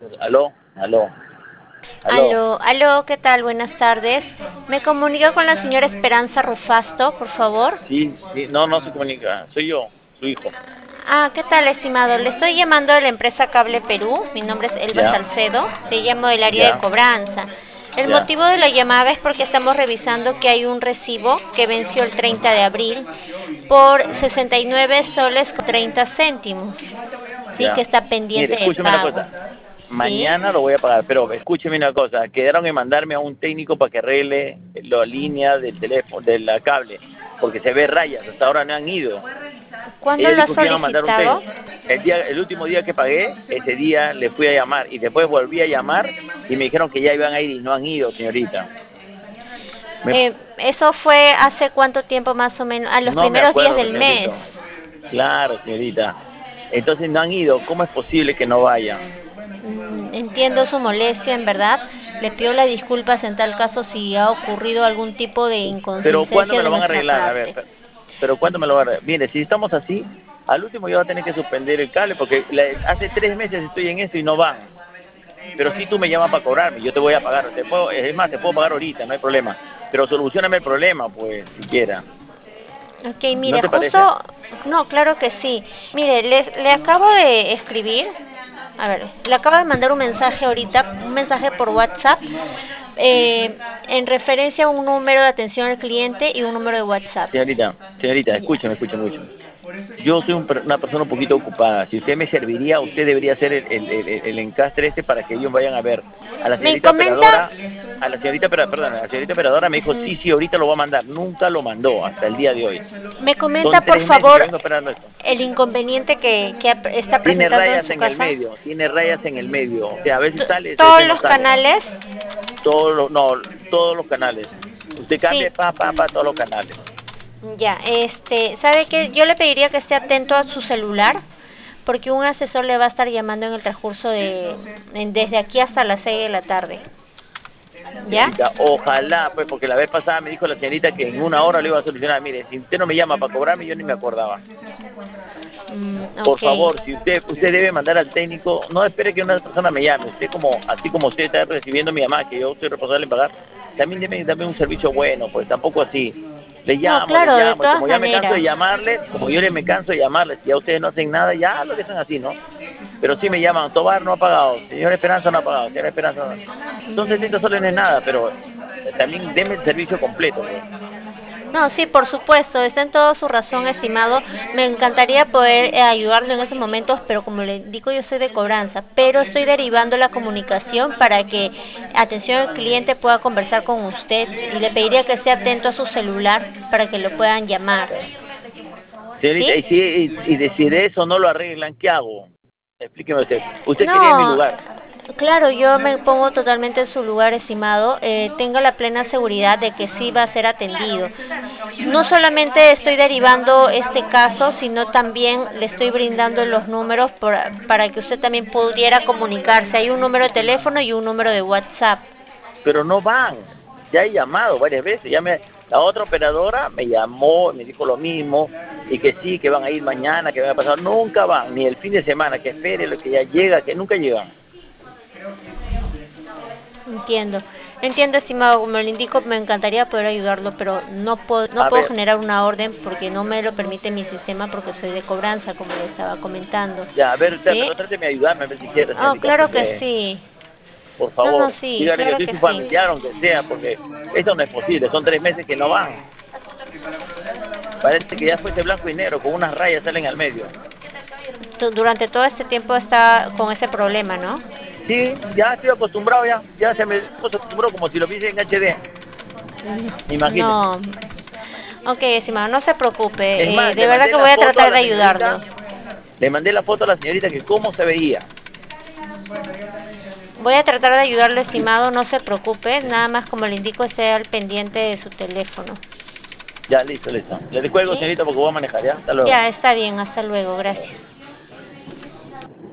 Aló, aló, aló. Aló, ¿qué tal? Buenas tardes. Me comunico con la señora Esperanza Rufasto, por favor. Sí, sí, no, no se comunica. Soy yo, su hijo. ¿Qué tal, estimado? Le estoy llamando de la empresa Cable Perú. Mi nombre es Elba Ya, Salcedo. Le llamo del área de ya, cobranza. El ya, motivo de la llamada es porque estamos revisando que hay un recibo que venció el 30 de abril por 69 soles con 30 céntimos. Sí, que ya. está Mire, pendiente de escúcheme una pago. cosa. Sí. Mañana lo voy a pagar, pero escúcheme una cosa. Quedaron en mandarme a un técnico para que arregle la línea del teléfono, del cable, porque se ve rayas. Hasta ahora no han ido. ¿Cuándo Ella lo ha dijo que iban a mandar un solicitado? técnico. El último día que pagué, ese día le fui a llamar y después volví a llamar y me dijeron que ya iban a ir y no han ido, señorita. Me- Eso fue hace cuánto tiempo más o menos, a los no me primeros días acuerdo, del mes. señorita. Claro, señorita. Entonces no han ido. ¿Cómo es posible que no vayan? Entiendo su molestia, en verdad. Le pido las disculpas en tal caso si ha ocurrido algún tipo de Pero ¿cuándo inconsistencia me de lo van a nuestra arreglar? A ver, parte. pero ¿cuándo me lo van a arreglar? Mire, si estamos así, al último yo voy a tener que suspender el cable porque hace 3 meses estoy en esto y no van. Pero si tú me llamas para cobrarme, yo te voy a pagar. Es más, te puedo pagar ahorita, no hay problema. Pero solucioname el problema, pues, siquiera. Ok, ¿No mire, te parece? justo, no, claro que sí. Mire, le acabo de escribir, a ver, le acabo de mandar un mensaje ahorita, un mensaje por WhatsApp, eh, en referencia a un número de atención al cliente y un número de WhatsApp. Señorita, Ya. escúcheme, escúcheme. Yo soy una persona un poquito ocupada. Si usted me serviría, usted debería hacer el encastre este para que ellos vayan a ver. A la Me señorita comenta, operadora, perdón, a la señorita operadora me dijo, sí, ujú, sí, ahorita lo va a mandar. Nunca lo mandó hasta el día de hoy. me Son comenta por 3 meses que favor vengo esperando esto. el inconveniente que está Tiene presentando en rayas su en el casa. medio, tiene rayas en el medio. O sea, a veces sale, a Todos veces no los sale. canales, No, todos los canales. Usted sí. cambia, todos los canales. Ya, ¿sabe qué? Yo le pediría que esté atento a su celular, porque un asesor le va a estar llamando en el transcurso desde aquí hasta las 6 de la tarde. ¿Ya? Señorita, ojalá, pues, porque la vez pasada me dijo la señorita que en una hora lo iba a solucionar. Mire, si usted no me llama para cobrarme, yo ni me acordaba. Por Ok. favor, si usted debe mandar al técnico, no espere que una persona me llame. Usted así como usted está recibiendo mi llamada, que yo soy responsable en pagar, también dame un servicio bueno, pues tampoco así. No, Les claro, de llamo, y todas como ya me canso de maneras. llamarles, como yo me canso de llamarles, y ya ustedes no hacen nada, ya lo dejan así, ¿no? Pero sí me llaman, Tobar no ha pagado, señor Esperanza no ha pagado, señora Esperanza no. Son 70 soles no es nada, pero también deme el servicio completo, pues. No, sí, por supuesto, está en toda su razón, estimado. Me encantaría poder ayudarlo en esos momentos, pero como le digo, yo soy de cobranza, pero estoy derivando la comunicación para que atención al cliente pueda conversar con usted y le pediría que esté atento a su celular para que lo puedan llamar. Señorita, ¿Sí? y si de eso no lo arreglan, ¿qué hago? Explíqueme usted. Usted quería mi No, lugar. claro, yo me pongo totalmente en su lugar, estimado. Tenga la plena seguridad de que sí va a ser atendido. No solamente estoy derivando este caso, sino también le estoy brindando los números para que usted también pudiera comunicarse. Hay un número de teléfono y un número de WhatsApp. Pero no van. Ya he llamado varias veces. La otra operadora me llamó, me dijo lo mismo, y que sí, que van a ir mañana, que van a pasar. Nunca van, ni el fin de semana, que espere lo que ya llega, que nunca llegan. Entiendo. Entiendo, estimado, como le indico, me encantaría poder ayudarlo, pero no A puedo ver, generar una orden porque no me lo permite mi sistema porque soy de cobranza, como le estaba comentando. ya, a ver, usted, ¿Sí? pero tráteme de ayudarme, a ver si quiere, Oh, señorita, claro que porque, sí. por No, no, favor, sí, dígale que claro soy que su sí. familiar, aunque sea, porque eso no es posible. Son 3 meses que no van. Parece que ya fuese blanco y negro, con unas rayas salen al medio. Durante todo este tiempo está con ese problema, ¿no? Sí, ya estoy acostumbrado ya se me acostumbró como si lo viese en HD, imagínese. No. Ok, estimado, no se Es preocupe. más, De le verdad mandé que la voy a foto a tratar la de ayudarlo. señorita, le mandé la foto a la señorita que cómo se veía. Voy a tratar de ayudarlo, estimado, no se preocupe. Nada más, como le indico, esté al pendiente de su teléfono. Ya, listo, listo. Le descuelgo, ¿Sí? señorita, porque voy a manejar, ya. Hasta luego. Ya, está bien, hasta luego, gracias.